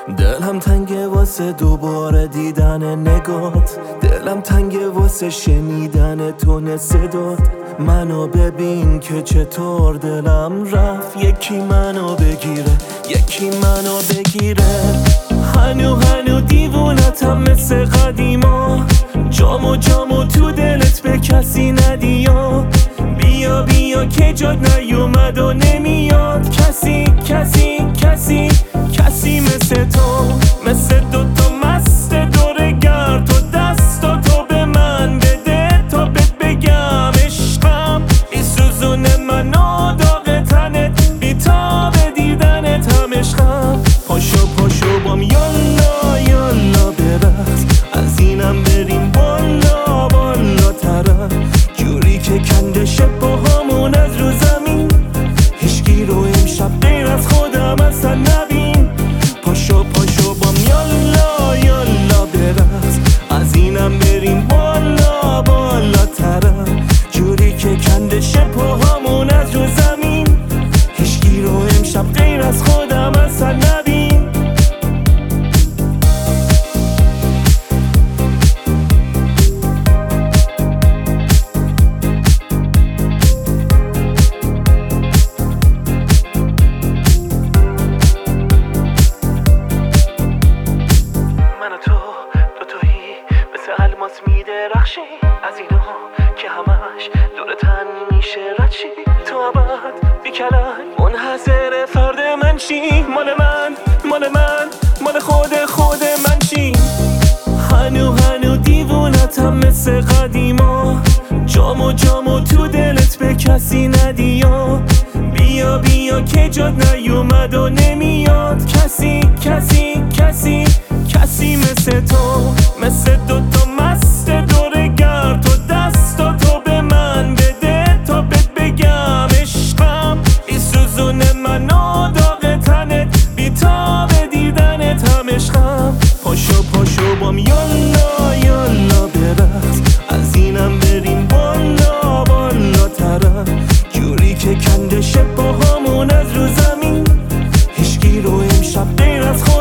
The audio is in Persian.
دلم تنگه واسه دوباره دیدن نگات، دلم تنگه واسه شنیدن تون صدات. منو ببین که چطور دلم رفت، یکی منو بگیره یکی منو بگیره. هنو دیوونتم مثل قدیما، جامو تو دلت به کسی ندیا. بیا که جاد نیومد و نمیاد کسی مثل تو، مثل دوتا مست دور گرد. تو دستاتو به من بده تا بهت بگم عشقم، بیسوزونه منو داغ تنت، بیتاب دیدنت هم عشقم. پاشو بام یالا برقص، از اینم بریم بالا ترم، جوری که کندشه پاهامون از رو زمین. هیچکی رو امشب غیر از خودم اصلا نبین. پاشو بام یالا برقص، از اینم بریم بالا ترم، جوری که کندشه پاهامون از رو زمین. هیچکی رو امشب غیر از خودم اصلا نبین. الماس میدرخشی از اینا که همش دور تن میشه ردشی. تو ابد بیکلنگ منحصر فرد من چی؟ مال خود من چی؟ هنو دیوونتم مثل قدیما، جامو تو دلت به کسی ندیا. بیا که جاد نیومد و نمیاد کسی مثل تو، مثل دوتا مست دور گرد. تو دستاتو به من بده تا بهت بگم عشقم، بیسوزونه منو داغ تنت، بیتاب دیدنت هم عشقم. پاشو بام یالا برقص، از اینم بریم بالا ترم، جوری که کندشه پاهامون از رو زمین. هیچکی رو امشب غیر از